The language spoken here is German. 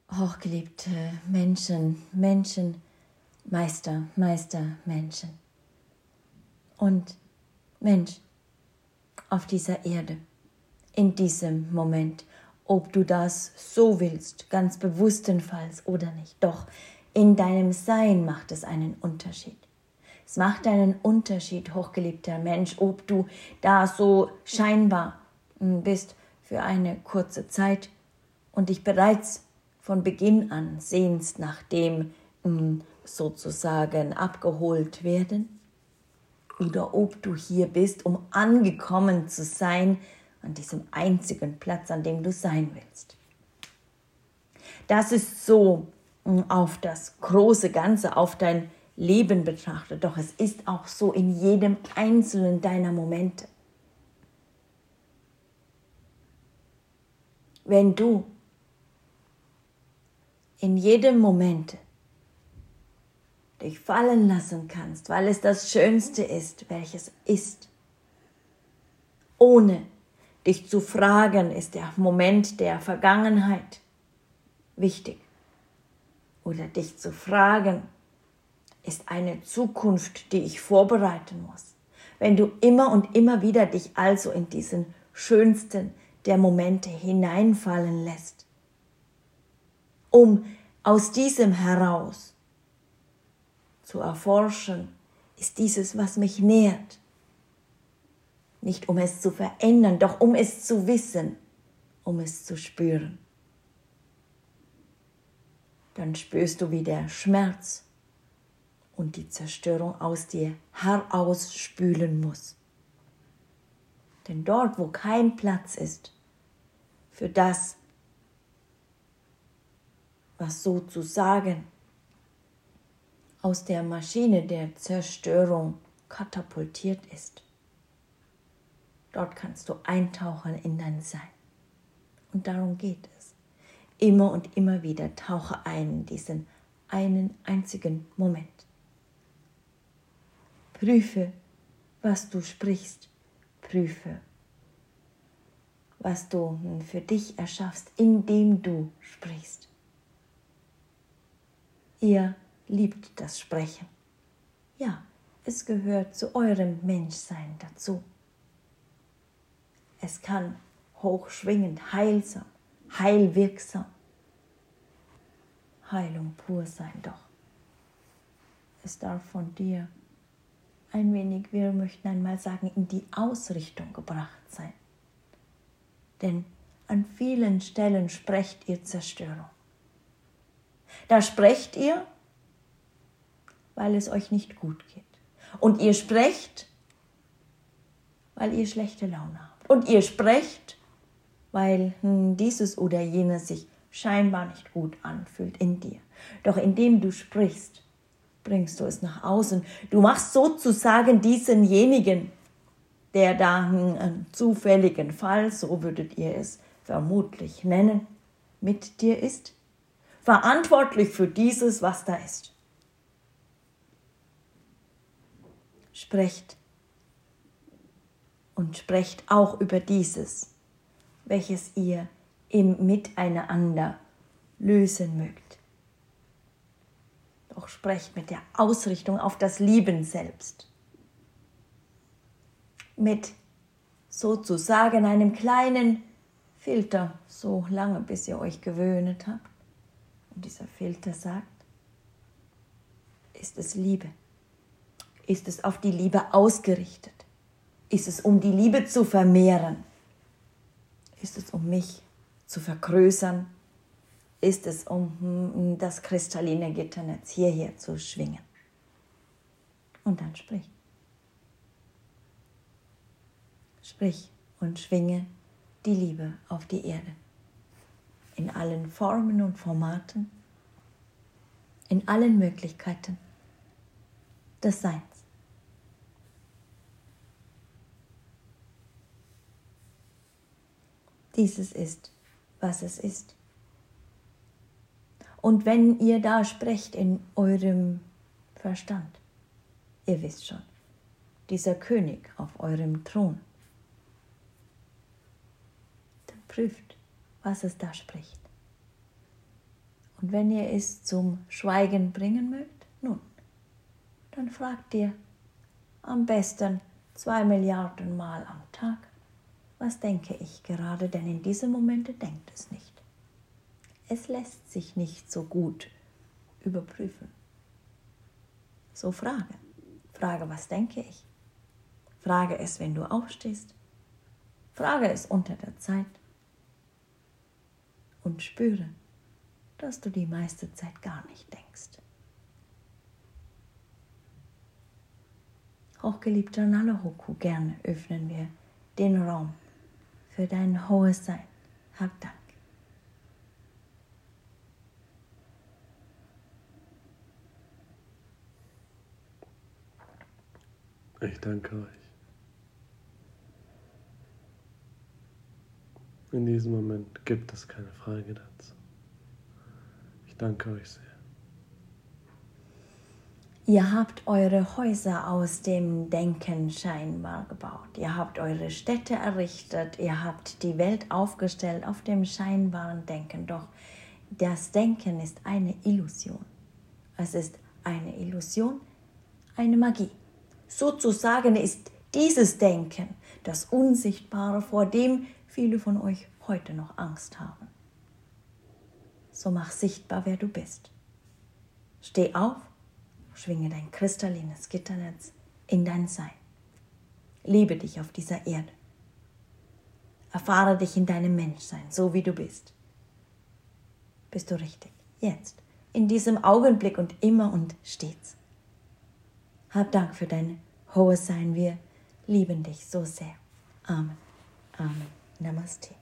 Hochgeliebte Menschen, Meister, Menschen und Mensch auf dieser Erde, in diesem Moment, ob du das so willst, ganz bewusstenfalls oder nicht, doch in deinem Sein macht es einen Unterschied. Es macht einen Unterschied, hochgeliebter Mensch, ob du da so scheinbar bist für eine kurze Zeit und dich bereits von Beginn an sehnst nach dem sozusagen abgeholt werden, oder ob du hier bist, um angekommen zu sein an diesem einzigen Platz, an dem du sein willst. Das ist so auf das große Ganze, auf dein Leben betrachtet, doch es ist auch so in jedem einzelnen deiner Momente. Wenn du in jedem Moment dich fallen lassen kannst, weil es das Schönste ist, welches ist, ohne dich zu fragen, ist der Moment der Vergangenheit wichtig, oder dich zu fragen, ist eine Zukunft, die ich vorbereiten muss. Wenn du immer und immer wieder dich also in diesen schönsten der Momente hineinfallen lässt, um aus diesem heraus zu erforschen, ist dieses, was mich nährt. Nicht um es zu verändern, doch um es zu wissen, um es zu spüren. Dann spürst du, wie der Schmerz und die Zerstörung aus dir herausspülen muss. Denn dort, wo kein Platz ist für das, was sozusagen aus der Maschine der Zerstörung katapultiert ist, dort kannst du eintauchen in dein Sein. Und darum geht es. Immer und immer wieder tauche ein in diesen einen einzigen Moment. Prüfe, was du sprichst. Prüfe, was du für dich erschaffst, indem du sprichst. Ihr liebt das Sprechen. Ja, es gehört zu eurem Menschsein dazu. Es kann hochschwingend, heilsam, heilwirksam, Heilung pur sein, doch es darf von dir ein wenig, wir möchten einmal sagen, in die Ausrichtung gebracht sein. Denn an vielen Stellen sprecht ihr Zerstörung. Da sprecht ihr, weil es euch nicht gut geht. Und ihr sprecht, weil ihr schlechte Laune habt. Und ihr sprecht, weil dieses oder jenes sich scheinbar nicht gut anfühlt in dir. Doch indem du sprichst, bringst du es nach außen. Du machst sozusagen diesenjenigen, der da einen zufälligen Fall, so würdet ihr es vermutlich nennen, mit dir ist, verantwortlich für dieses, was da ist. Sprecht und sprecht auch über dieses, welches ihr im Miteinander lösen mögt. Doch sprecht mit der Ausrichtung auf das Lieben selbst. Mit sozusagen einem kleinen Filter, so lange, bis ihr euch gewöhnt habt. Und dieser Filter sagt, ist es Liebe? Ist es auf die Liebe ausgerichtet? Ist es, um die Liebe zu vermehren? Ist es, um mich zu vergrößern? Ist es, um das kristalline Gitternetz hierher zu schwingen? Und dann sprich. Sprich und schwinge die Liebe auf die Erde. In allen Formen und Formaten, in allen Möglichkeiten des Seins. Dieses ist, was es ist. Und wenn ihr da sprecht in eurem Verstand, ihr wisst schon, dieser König auf eurem Thron, dann prüft, was es da spricht. Und wenn ihr es zum Schweigen bringen mögt, nun, dann fragt ihr am besten 2 Milliarden Mal am Tag, was denke ich gerade, denn in diesem Momente denkt es nicht. Es lässt sich nicht so gut überprüfen. So frage. Frage, was denke ich? Frage es, wenn du aufstehst. Frage es unter der Zeit. Und spüre, dass du die meiste Zeit gar nicht denkst. Hochgeliebter Nalahoku, gerne öffnen wir den Raum für dein hohes Sein. Hab Dank. Ich danke euch. In diesem Moment gibt es keine Frage dazu. Ich danke euch sehr. Ihr habt eure Häuser aus dem Denken scheinbar gebaut. Ihr habt eure Städte errichtet. Ihr habt die Welt aufgestellt auf dem scheinbaren Denken. Doch das Denken ist eine Illusion. Es ist eine Illusion, eine Magie. Sozusagen ist dieses Denken das Unsichtbare, vor dem viele von euch heute noch Angst haben. So mach sichtbar, wer du bist. Steh auf, schwinge dein kristallines Gitternetz in dein Sein. Liebe dich auf dieser Erde. Erfahre dich in deinem Menschsein, so wie du bist. Bist du richtig? Jetzt, in diesem Augenblick und immer und stets. Hab Dank für dein hohes Sein. Wir lieben dich so sehr. Amen. Amen. Namaste.